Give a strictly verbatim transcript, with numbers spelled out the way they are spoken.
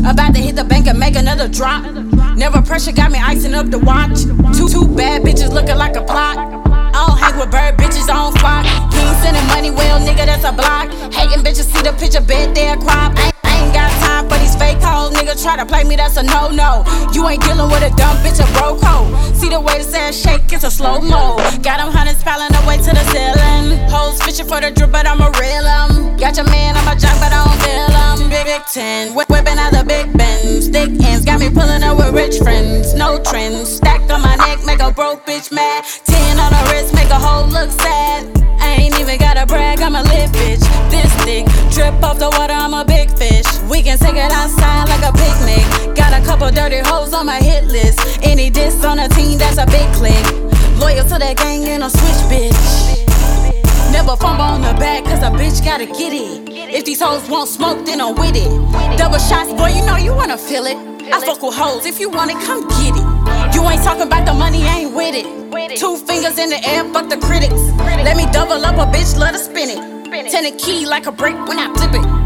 About to hit the bank and make another drop. Never pressure got me icing up the watch. Two two bad bitches looking like a plot. I don't hang with bird bitches on Fox. He ain't sending money, well, nigga, that's a block. Hating bitches see the picture, bet they'll crop. I, I ain't got time for these fake hoes. Nigga try to play me, that's a no-no. You ain't dealing with a dumb bitch, a broke hoe. See the way the sand shake, it's a slow-mo. Got them hundreds piling away to the ceiling. Hoes fishing for the drip, but I'ma reel 'em. Got your man, I'm a jock, but I don't feel 'em. Big, big ten, Wh whipping out the big bends. Stick ends, got me pulling up with rich friends. No trends, stack on my neck, make a broke bitch mad. Ten on her wrist, make a hoe look sad. I ain't even gotta brag, I'm a lit bitch. This dick, drip off the water, I'm a big fish. We can take it outside like a picnic. Got a couple dirty hoes on my hit list. Any diss on a team, that's a big click. Loyal to that gang and a switch bitch. Never fumble on the back, cause a bitch gotta get it. If these hoes won't smoke, then I'm with it. Double shots, boy, you know you wanna feel it. I fuck with hoes, if you want it, come get it. You ain't talking about the money, I ain't with it. Two fingers in the air, fuck the critics. Let me double up a bitch, let her spin it. Turn the key like a brick when I flip it.